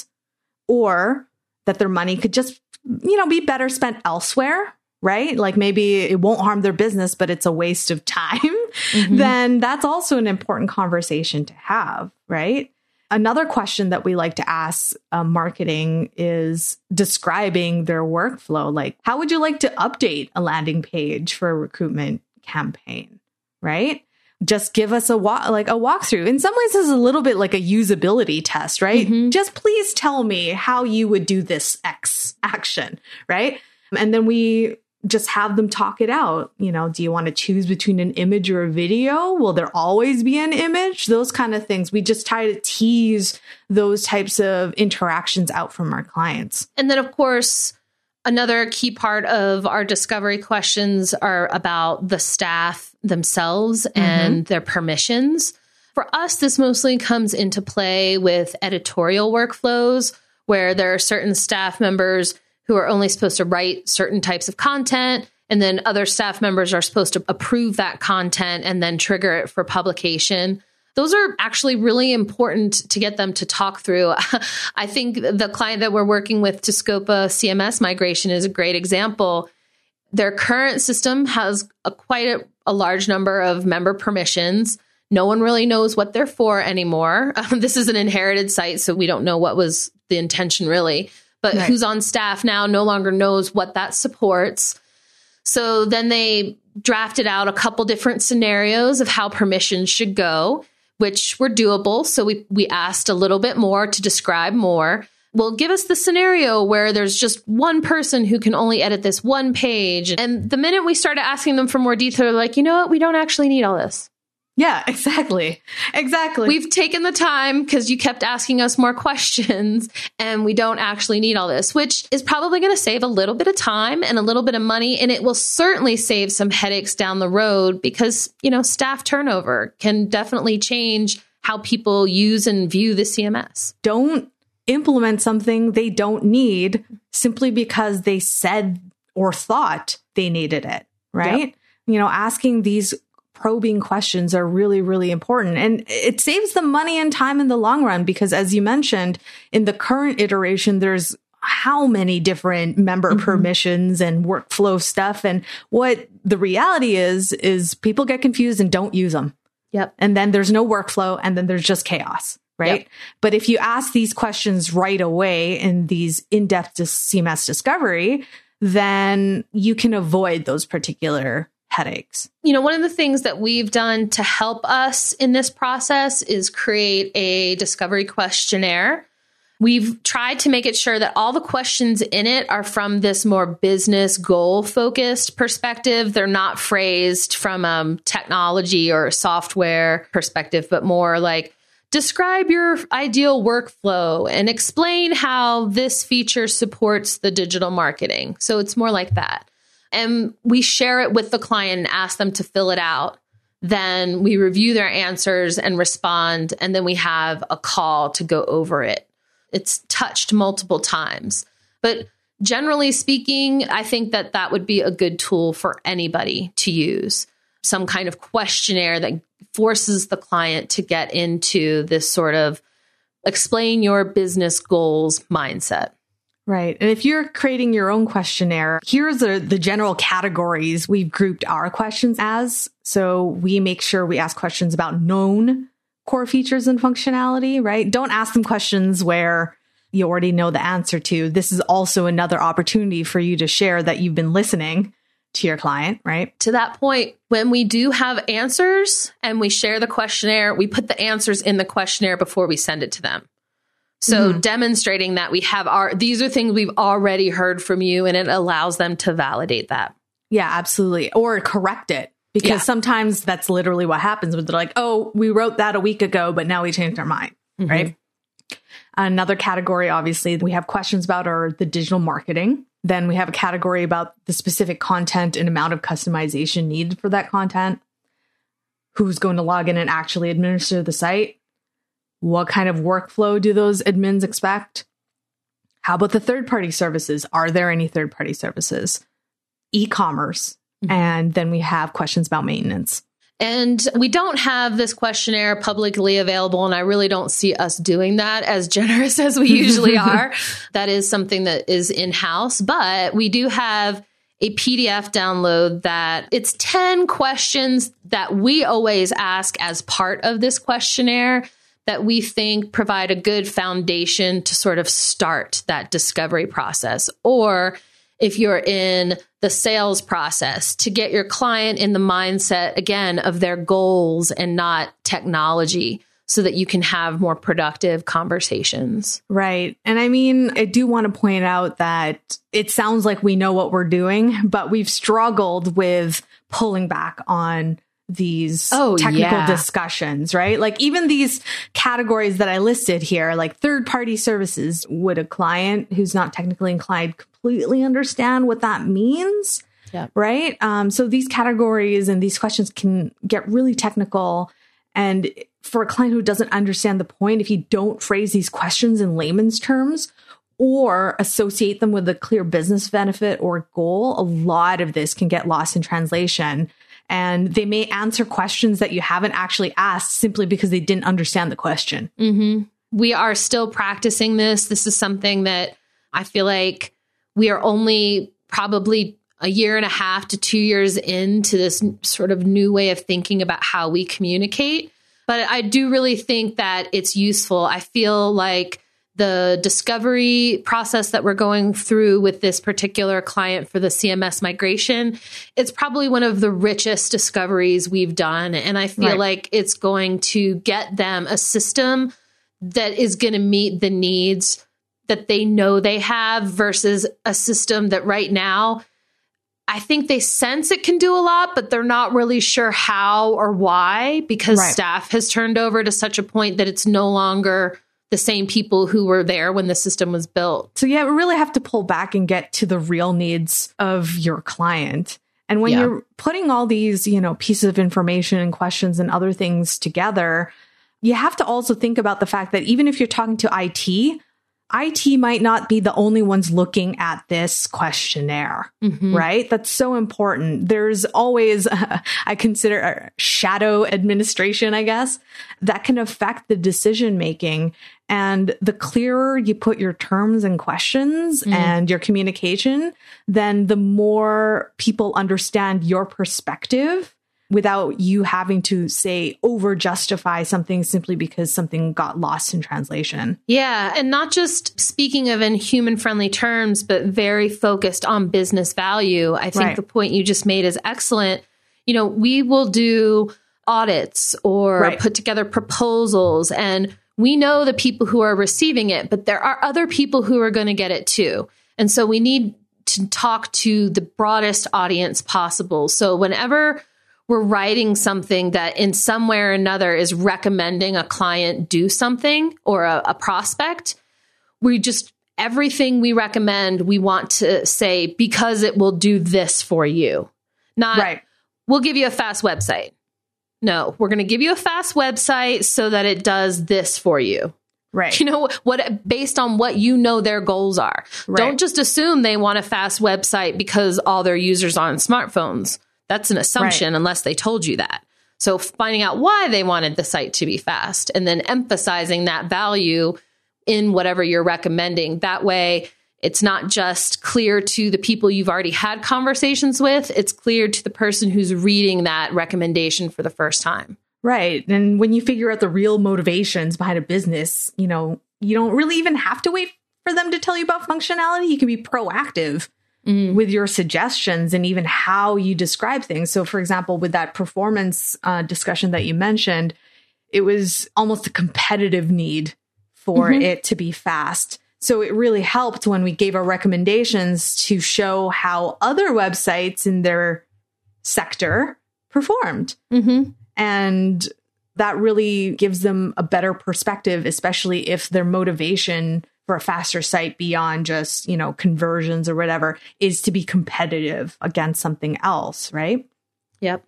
or that their money could just, you know, be better spent elsewhere, right? Like maybe it won't harm their business, but it's a waste of time, mm-hmm. then that's also an important conversation to have, right? Another question that we like to ask uh, marketing is describing their workflow. Like, how would you like to update a landing page for a recruitment campaign, right? Just give us a walk, like a walkthrough. In some ways, this is a little bit like a usability test, right? Mm-hmm. Just please tell me how you would do this X action, right? And then we just have them talk it out. You know, do you want to choose between an image or a video? Will there always be an image? Those kind of things. We just try to tease those types of interactions out from our clients. And then, of course, another key part of our discovery questions are about the staff themselves mm-hmm. and their permissions. For us, this mostly comes into play with editorial workflows where there are certain staff members who are only supposed to write certain types of content, and then other staff members are supposed to approve that content and then trigger it for publication. Those are actually really important to get them to talk through. I think the client that we're working with to scope a C M S migration is a great example. Their current system has a quite a, a large number of member permissions. No one really knows what they're for anymore. Um, this is an inherited site, so we don't know what was the intention really. But right. who's on staff now no longer knows what that supports. So then they drafted out a couple different scenarios of how permissions should go, which were doable. So we, we asked a little bit more to describe more. Well, give us the scenario where there's just one person who can only edit this one page. And the minute we started asking them for more detail, they're like, you know what? We don't actually need all this. Yeah, exactly. Exactly. We've taken the time because you kept asking us more questions and we don't actually need all this, which is probably going to save a little bit of time and a little bit of money. And it will certainly save some headaches down the road because, you know, staff turnover can definitely change how people use and view the C M S. Don't implement something they don't need simply because they said or thought they needed it, right? Yep. You know, asking these probing questions are really, really important. And it saves them money and time in the long run, because as you mentioned, in the current iteration, there's how many different member mm-hmm. permissions and workflow stuff. And what the reality is, is people get confused and don't use them. Yep. And then there's no workflow and then there's just chaos, right? Yep. But if you ask these questions right away in these in-depth C M S discovery, then you can avoid those particular headaches. You know, one of the things that we've done to help us in this process is create a discovery questionnaire. We've tried to make it sure that all the questions in it are from this more business goal focused perspective. They're not phrased from a technology or software perspective, but more like, describe your ideal workflow and explain how this feature supports the digital marketing. So it's more like that. And we share it with the client and ask them to fill it out. Then we review their answers and respond. And then we have a call to go over it. It's touched multiple times. But generally speaking, I think that that would be a good tool for anybody to use. Some kind of questionnaire that forces the client to get into this sort of explain your business goals mindset. Right. And if you're creating your own questionnaire, here's the, the general categories we've grouped our questions as. So we make sure we ask questions about known core features and functionality, right? Don't ask them questions where you already know the answer to. This is also another opportunity for you to share that you've been listening to your client, right? To that point, when we do have answers and we share the questionnaire, we put the answers in the questionnaire before we send it to them. So mm-hmm. demonstrating that we have our, these are things we've already heard from you, and it allows them to validate that. Yeah, absolutely. Or correct it. Because yeah. sometimes that's literally what happens when they're like, oh, we wrote that a week ago, but now we changed our mind, mm-hmm. right? Another category, obviously, we have questions about are the digital marketing. Then we have a category about the specific content and amount of customization needed for that content. Who's going to log in and actually administer the site? What kind of workflow do those admins expect? How about the third-party services? Are there any third-party services? E-commerce. Mm-hmm. And then we have questions about maintenance. And we don't have this questionnaire publicly available, and I really don't see us doing that as generous as we usually are. That is something that is in-house, but we do have a P D F download that it's ten questions that we always ask as part of this questionnaire that we think provide a good foundation to sort of start that discovery process. Or if you're in the sales process, to get your client in the mindset, again, of their goals and not technology, so that you can have more productive conversations. Right. And I mean, I do want to point out that it sounds like we know what we're doing, but we've struggled with pulling back on these oh, technical yeah. discussions, right? Like even these categories that I listed here, like third-party services, would a client who's not technically inclined completely understand what that means? Yeah. Right? Um, so these categories and these questions can get really technical. And for a client who doesn't understand the point, if you don't phrase these questions in layman's terms or associate them with a clear business benefit or goal, a lot of this can get lost in translation. And they may answer questions that you haven't actually asked simply because they didn't understand the question. Mm-hmm. We are still practicing this. This is something that I feel like we are only probably a year and a half to two years into this sort of new way of thinking about how we communicate. But I do really think that it's useful. I feel like the discovery process that we're going through with this particular client for the C M S migration, it's probably one of the richest discoveries we've done. And I feel right. like it's going to get them a system that is going to meet the needs that they know they have versus a system that right now, I think they sense it can do a lot, but they're not really sure how or why, because right. staff has turned over to such a point that it's no longer the same people who were there when the system was built. So yeah, we really have to pull back and get to the real needs of your client. And when yeah. you're putting all these, you know, pieces of information and questions and other things together, you have to also think about the fact that even if you're talking to I T, I T might not be the only ones looking at this questionnaire, mm-hmm. right? That's so important. There's always, uh, I consider a shadow administration, I guess, that can affect the decision making. And the clearer you put your terms and questions mm. and your communication, then the more people understand your perspective without you having to say over justify something simply because something got lost in translation. Yeah. And not just speaking of in human friendly terms, but very focused on business value. I think right. the point you just made is excellent. You know, we will do audits or right. put together proposals, and we know the people who are receiving it, but there are other people who are going to get it too. And so we need to talk to the broadest audience possible. So whenever we're writing something that in some way or another is recommending a client do something or a, a prospect, we just, everything we recommend, we want to say, because it will do this for you. Not, right. We'll give you a fast website. No, we're going to give you a fast website so that it does this for you. Right. You know, what, based on what you know their goals are. Right. Don't just assume they want a fast website because all their users are on smartphones. That's an assumption, right, unless they told you that. So finding out why they wanted the site to be fast and then emphasizing that value in whatever you're recommending. That way, it's not just clear to the people you've already had conversations with. It's clear to the person who's reading that recommendation for the first time. Right. And when you figure out the real motivations behind a business, you know, you don't really even have to wait for them to tell you about functionality. You can be proactive mm. with your suggestions and even how you describe things. So, for example, with that performance uh, discussion that you mentioned, it was almost a competitive need for mm-hmm. it to be fast. So it really helped when we gave our recommendations to show how other websites in their sector performed. Mm-hmm. And that really gives them a better perspective, especially if their motivation for a faster site beyond just, you know, conversions or whatever is to be competitive against something else, right? Yep.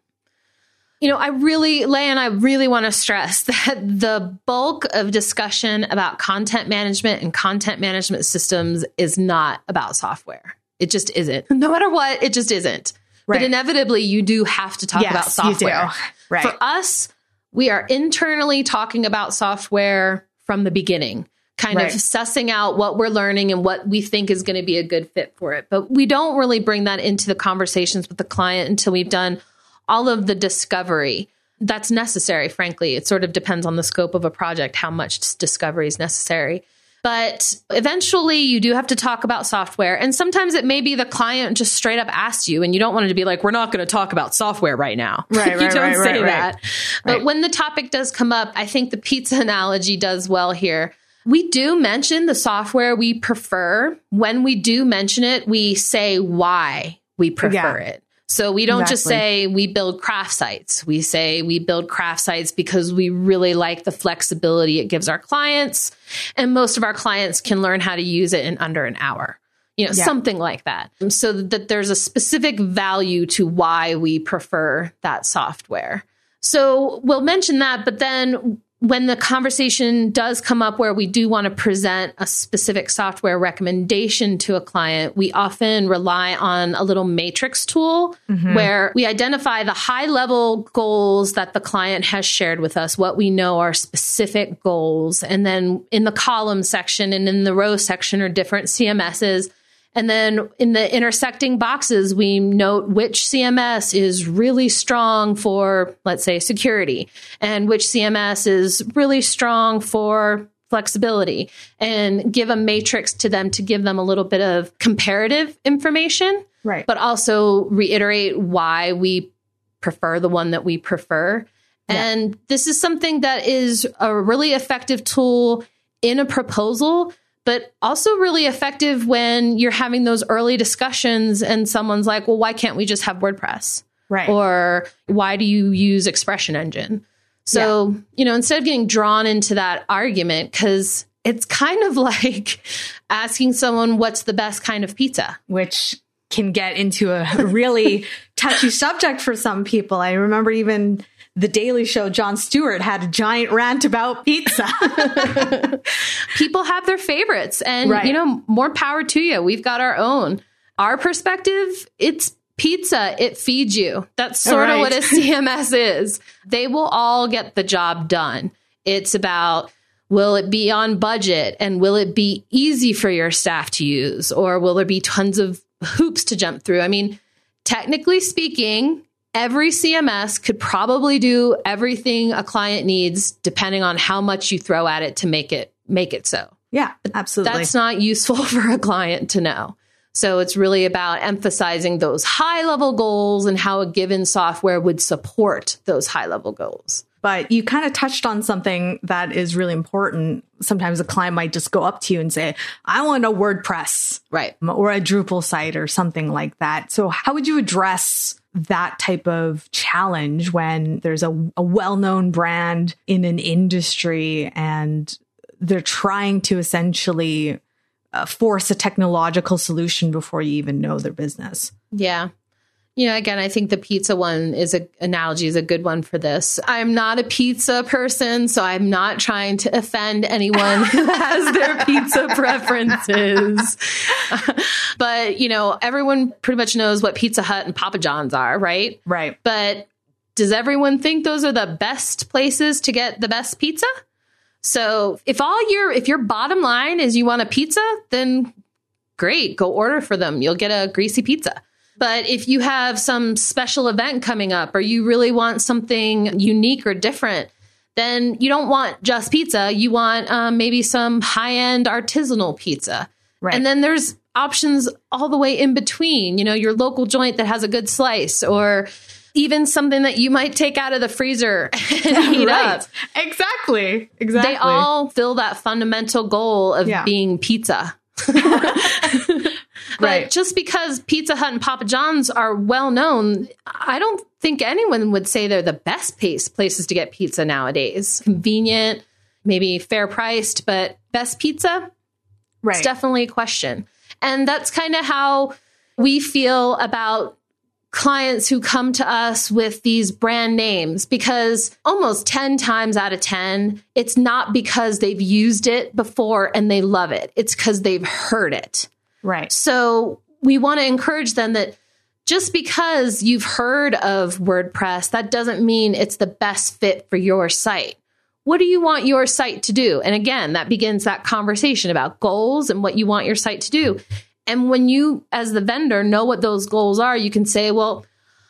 You know, I really, Leigh, and I really want to stress that the bulk of discussion about content management and content management systems is not about software. It just isn't. No matter what, it just isn't. Right. But inevitably, you do have to talk yes, about software. You do. Right. For us, we are internally talking about software from the beginning, kind right. of sussing out what we're learning and what we think is going to be a good fit for it. But we don't really bring that into the conversations with the client until we've done all of the discovery that's necessary, frankly. It sort of depends on the scope of a project, how much discovery is necessary. But eventually you do have to talk about software. And sometimes it may be the client just straight up asks you and you don't want it to be like, we're not going to talk about software right now. Right, you right, don't right, say right, that. Right. But right. when the topic does come up, I think the pizza analogy does well here. We do mention the software we prefer. When we do mention it, we say why we prefer yeah. it. So we don't exactly. just say we build craft sites. We say we build craft sites because we really like the flexibility it gives our clients. And most of our clients can learn how to use it in under an hour, you know, yeah. something like that. So that there's a specific value to why we prefer that software. So we'll mention that, but then when the conversation does come up where we do want to present a specific software recommendation to a client, we often rely on a little matrix tool mm-hmm. where we identify the high level goals that the client has shared with us, what we know are specific goals. And then in the column section and in the row section are different C M Ss. And then in the intersecting boxes, we note which C M S is really strong for, let's say, security, and which C M S is really strong for flexibility, and give a matrix to them to give them a little bit of comparative information, right? But also reiterate why we prefer the one that we prefer. Yeah. And this is something that is a really effective tool in a proposal, but also really effective when you're having those early discussions and someone's like, well, why can't we just have WordPress? Right. Or why do you use Expression Engine? So, yeah. you know, instead of getting drawn into that argument, because it's kind of like asking someone what's the best kind of pizza, which can get into a really touchy subject for some people. I remember even The Daily Show, Jon Stewart had a giant rant about pizza. People have their favorites and, right. you know, more power to you. We've got our own. Our perspective, it's pizza. It feeds you. That's sort right. of what a C M S is. They will all get the job done. It's about, will it be on budget and will it be easy for your staff to use? Or will there be tons of hoops to jump through? I mean, technically speaking, every C M S could probably do everything a client needs, depending on how much you throw at it to make it make it so. Yeah, absolutely. That's not useful for a client to know. So it's really about emphasizing those high level goals and how a given software would support those high level goals. But you kind of touched on something that is really important. Sometimes a client might just go up to you and say, I want a WordPress, right, or a Drupal site or something like that. So how would you address that type of challenge when there's a, a well-known brand in an industry and they're trying to essentially uh, force a technological solution before you even know their business. Yeah. You know, again, I think the pizza one is a analogy is a good one for this. I'm not a pizza person, so I'm not trying to offend anyone who has their pizza preferences. But, you know, everyone pretty much knows what Pizza Hut and Papa John's are, right? Right. But does everyone think those are the best places to get the best pizza? So if all your if your bottom line is you want a pizza, then great, go order for them. You'll get a greasy pizza. But if you have some special event coming up or you really want something unique or different, then you don't want just pizza. You want um, maybe some high-end artisanal pizza. Right. And then there's options all the way in between, you know, your local joint that has a good slice or even something that you might take out of the freezer and heat right. up. Exactly. Exactly. They all fill that fundamental goal of yeah. being pizza. But right. just because Pizza Hut and Papa John's are well known, I don't think anyone would say they're the best pace places to get pizza nowadays. Convenient, maybe fair priced, but best pizza? Right. It's definitely a question. And that's kind of how we feel about clients who come to us with these brand names, because almost ten times out of ten, it's not because they've used it before and they love it. It's because they've heard it. Right. So we want to encourage them that just because you've heard of WordPress, that doesn't mean it's the best fit for your site. What do you want your site to do? And again, that begins that conversation about goals and what you want your site to do. And when you, as the vendor, know what those goals are, you can say, well,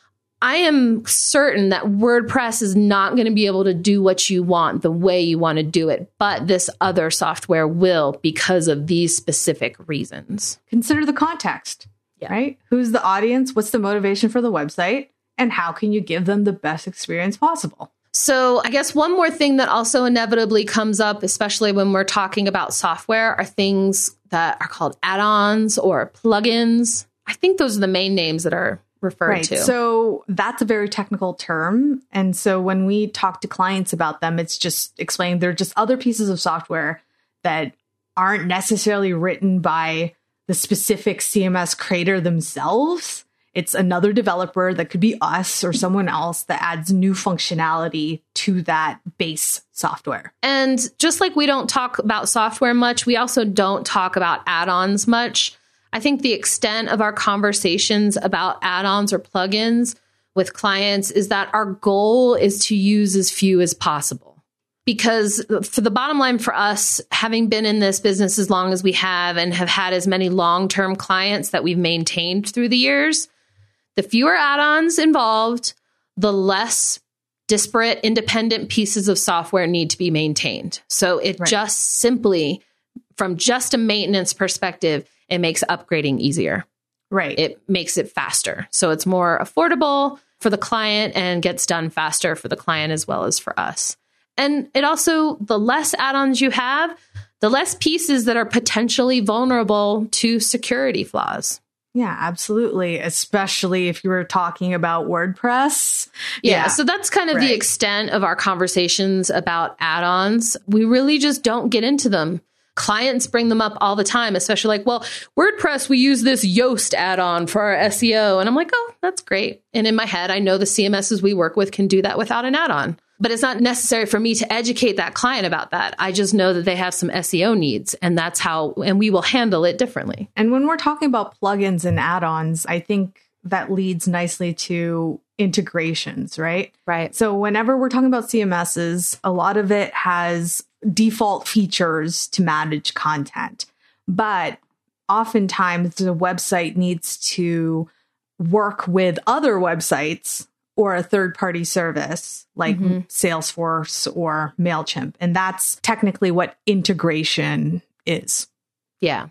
I am certain that WordPress is not going to be able to do what you want the way you want to do it, but this other software will because of these specific reasons. Consider the context, yeah. right? Who's the audience? What's the motivation for the website? And how can you give them the best experience possible? So I guess one more thing that also inevitably comes up, especially when we're talking about software, are things that are called add-ons or plugins. I think those are the main names that are referred right. to. So that's a very technical term. And so when we talk to clients about them, it's just explaining they're just other pieces of software that aren't necessarily written by the specific C M S creator themselves. It's another developer that could be us or someone else that adds new functionality to that base software. And just like we don't talk about software much, we also don't talk about add-ons much. I think the extent of our conversations about add-ons or plugins with clients is that our goal is to use as few as possible. Because for the bottom line for us, having been in this business as long as we have and have had as many long-term clients that we've maintained through the years, the fewer add-ons involved, the less disparate, independent pieces of software need to be maintained. So it right. just simply, from just a maintenance perspective, it makes upgrading easier. Right. It makes it faster. So it's more affordable for the client and gets done faster for the client as well as for us. And it also, the less add-ons you have, the less pieces that are potentially vulnerable to security flaws. Yeah, absolutely. Especially if you were talking about WordPress. Yeah. yeah. So that's kind of right. the extent of our conversations about add-ons. We really just don't get into them. Clients bring them up all the time, especially like, well, WordPress, we use this Yoast add-on for our S E O. And I'm like, oh, that's great. And in my head, I know the C M Ss we work with can do that without an add-on. But it's not necessary for me to educate that client about that. I just know that they have some S E O needs, and that's how, and we will handle it differently. And when we're talking about plugins and add-ons, I think that leads nicely to integrations, right? Right. So whenever we're talking about C M Ss, a lot of it has default features to manage content. But oftentimes the website needs to work with other websites or a third-party service like mm-hmm. Salesforce or MailChimp. And that's technically what integration is. Yeah.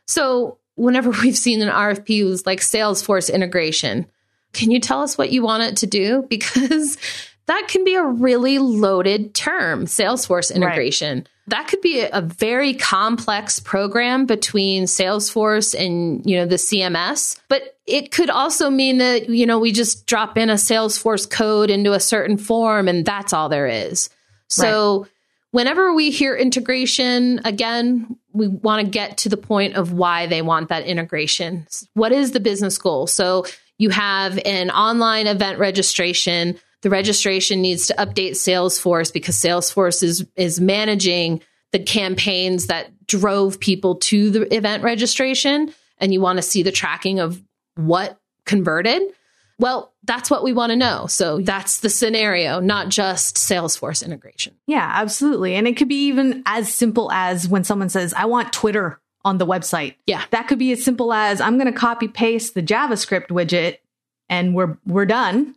So whenever we've seen an R F P who's like Salesforce integration, can you tell us what you want it to do? Because that can be a really loaded term, Salesforce integration. Right. That could be a, a very complex program between Salesforce and, you know, the C M S. But it could also mean that, you know, we just drop in a Salesforce code into a certain form and that's all there is. So right. whenever we hear integration, again, we want to get to the point of why they want that integration. What is the business goal? So you have an online event registration. The registration needs to update Salesforce because Salesforce is, is managing the campaigns that drove people to the event registration. And you want to see the tracking of what converted. Well, that's what we want to know. So that's the scenario, not just Salesforce integration. Yeah, absolutely. And it could be even as simple as when someone says, I want Twitter on the website. Yeah. That could be as simple as I'm going to copy paste the JavaScript widget and we're we're done.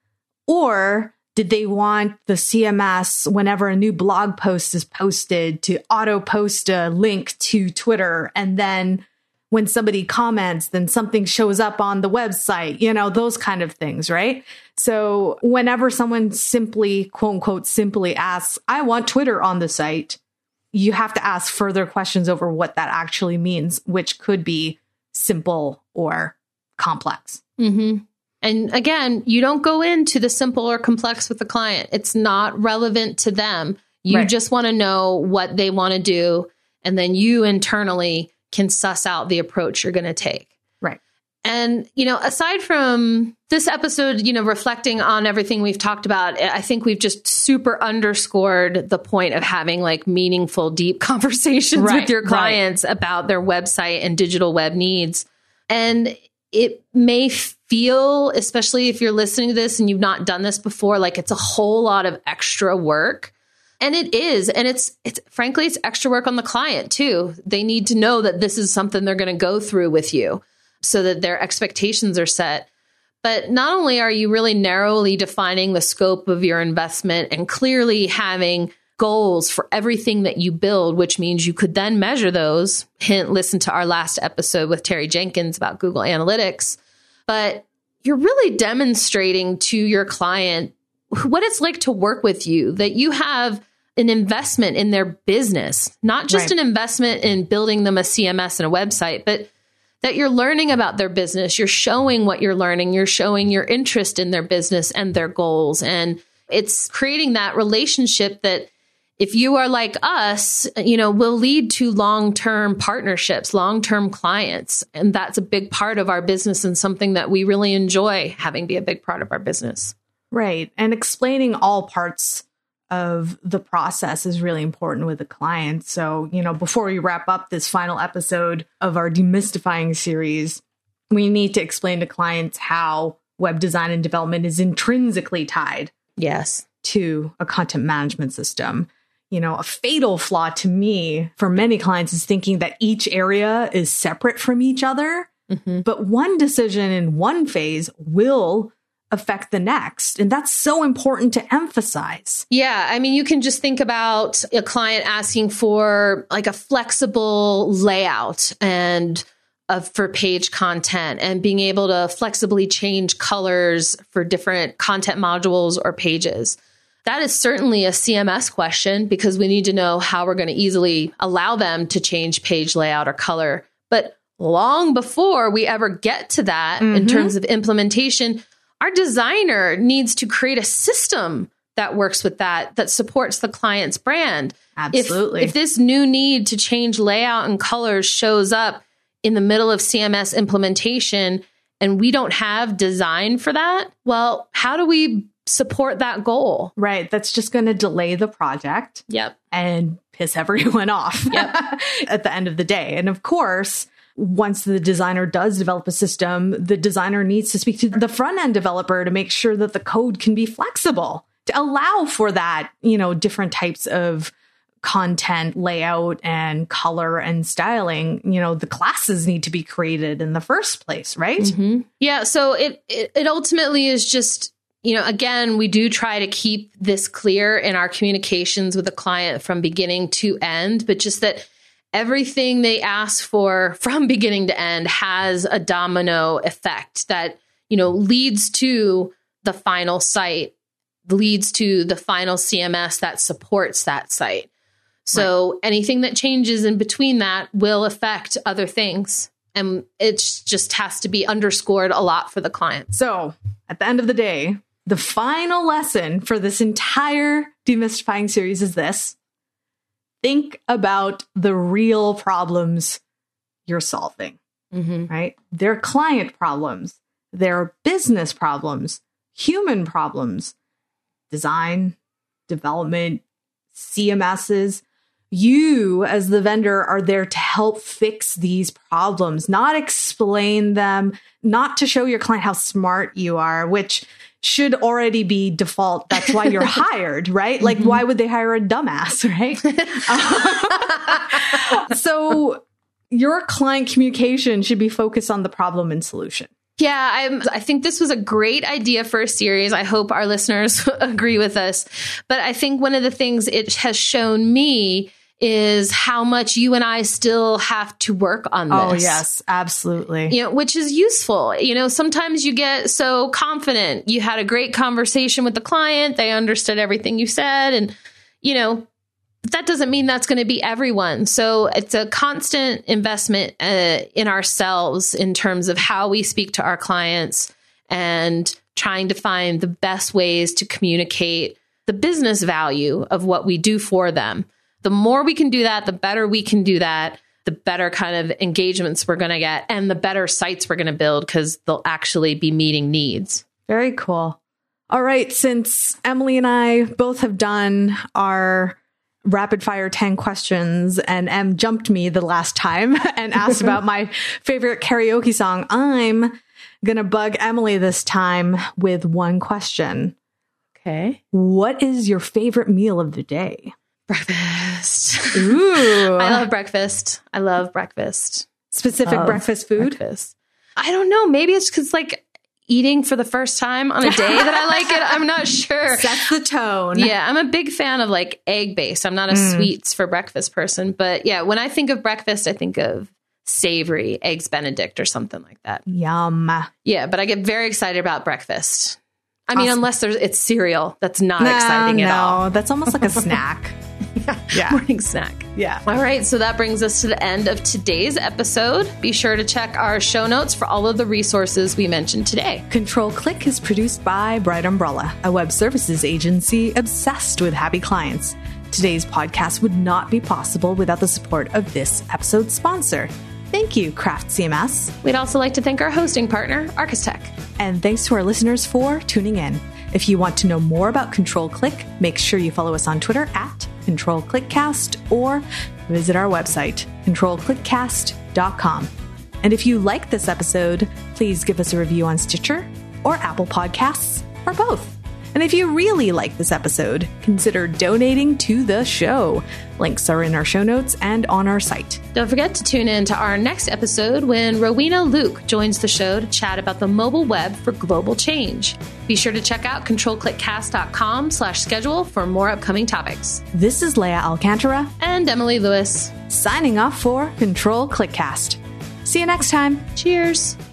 Or did they want the C M S, whenever a new blog post is posted, to auto post a link to Twitter? And then when somebody comments, then something shows up on the website, you know, those kind of things, right? So whenever someone simply, quote unquote, simply asks, I want Twitter on the site, you have to ask further questions over what that actually means, which could be simple or complex. Mm-hmm. And again, you don't go into the simple or complex with the client. It's not relevant to them. You right. just want to know what they want to do. And then you internally can suss out the approach you're going to take. Right. And, you know, aside from this episode, you know, reflecting on everything we've talked about, I think we've just super underscored the point of having like meaningful, deep conversations right. with your clients right. about their website and digital web needs. And it may feel, especially if you're listening to this and you've not done this before, like it's a whole lot of extra work. And it is. And it's, it's frankly, it's extra work on the client too. They need to know that this is something they're going to go through with you so that their expectations are set. But not only are you really narrowly defining the scope of your investment and clearly having goals for everything that you build, which means you could then measure those. Hint, listen to our last episode with Terry Jenkins about Google Analytics. But you're really demonstrating to your client what it's like to work with you, that you have an investment in their business, not just right. an investment in building them a C M S and a website, but that you're learning about their business. You're showing what you're learning. You're showing your interest in their business and their goals. And it's creating that relationship that, if you are like us, you know, will lead to long-term partnerships, long-term clients. And that's a big part of our business and something that we really enjoy having be a big part of our business. Right. And explaining all parts of the process is really important with the client. So, you know, before we wrap up this final episode of our Demystifying series, we need to explain to clients how web design and development is intrinsically tied. Yes. To a content management system. You know, a fatal flaw to me for many clients is thinking that each area is separate from each other. Mm-hmm. But one decision in one phase will affect the next. And that's so important to emphasize. Yeah. I mean, you can just think about a client asking for like a flexible layout and of for page content and being able to flexibly change colors for different content modules or pages. That is certainly a C M S question because we need to know how we're going to easily allow them to change page layout or color. But long before we ever get to that, mm-hmm. in terms of implementation, our designer needs to create a system that works with that, that supports the client's brand. Absolutely. If, if this new need to change layout and colors shows up in the middle of C M S implementation and we don't have design for that, well, how do we support that goal? Right. That's just going to delay the project. Yep. And piss everyone off yep. at the end of the day. And of course, once the designer does develop a system, the designer needs to speak to the front end developer to make sure that the code can be flexible to allow for that, you know, different types of content layout and color and styling. You know, the classes need to be created in the first place, right? Mm-hmm. Yeah. So it, it it ultimately is just, you know, again, we do try to keep this clear in our communications with the client from beginning to end, but just that everything they ask for from beginning to end has a domino effect that, you know, leads to the final site. leads to the final C M S that supports that site. So right. anything that changes in between that will affect other things. And it just has to be underscored a lot for the client. So at the end of the day, the final lesson for this entire Demystifying series is this. Think about the real problems you're solving, mm-hmm. right? They're client problems, they're business problems, human problems, design, development, C M Ss. You, as the vendor, are there to help fix these problems, not explain them, not to show your client how smart you are, which should already be default. That's why you're hired, right? Like, mm-hmm. why would they hire a dumbass, right? um, so your client communication should be focused on the problem and solution. Yeah, I'm, I think this was a great idea for a series. I hope our listeners agree with us. But I think one of the things it has shown me is how much you and I still have to work on this. Oh, yes, absolutely. You know, which is useful. You know, sometimes you get so confident. You had a great conversation with the client. They understood everything you said. And, you know, that doesn't mean that's going to be everyone. So it's a constant investment uh, in ourselves in terms of how we speak to our clients and trying to find the best ways to communicate the business value of what we do for them. The more we can do that, the better we can do that, the better kind of engagements we're going to get and the better sites we're going to build because they'll actually be meeting needs. Very cool. All right. Since Emily and I both have done our rapid fire ten questions and Em jumped me the last time and asked about my favorite karaoke song, I'm going to bug Emily this time with one question. Okay. What is your favorite meal of the day? Breakfast. Ooh. I love breakfast. I love breakfast. Specific love breakfast food? Breakfast. I don't know. Maybe it's because like eating for the first time on a day that I like it. I'm not sure. Sets the tone. Yeah. I'm a big fan of like egg based. I'm not a mm. sweets for breakfast person, but yeah, when I think of breakfast, I think of savory eggs Benedict or something like that. Yum. Yeah. But I get very excited about breakfast. I mean, awesome. Unless there's it's cereal. That's not no, exciting at no. all. That's almost like a snack. yeah. yeah. Morning snack. Yeah. All right. So that brings us to the end of today's episode. Be sure to check our show notes for all of the resources we mentioned today. Control Click is produced by Bright Umbrella, a web services agency obsessed with happy clients. Today's podcast would not be possible without the support of this episode's sponsor. Thank you, Craft C M S. We'd also like to thank our hosting partner, Architect. And thanks to our listeners for tuning in. If you want to know more about Control Click, make sure you follow us on Twitter at Control Clickcast or visit our website, control click cast dot com. And if you like this episode, please give us a review on Stitcher or Apple Podcasts or both. And if you really like this episode, consider donating to the show. Links are in our show notes and on our site. Don't forget to tune in to our next episode when Rowena Luke joins the show to chat about the mobile web for global change. Be sure to check out control click cast dot com slash schedule for more upcoming topics. This is Leah Alcantara and Emily Lewis signing off for Control Clickcast. See you next time. Cheers.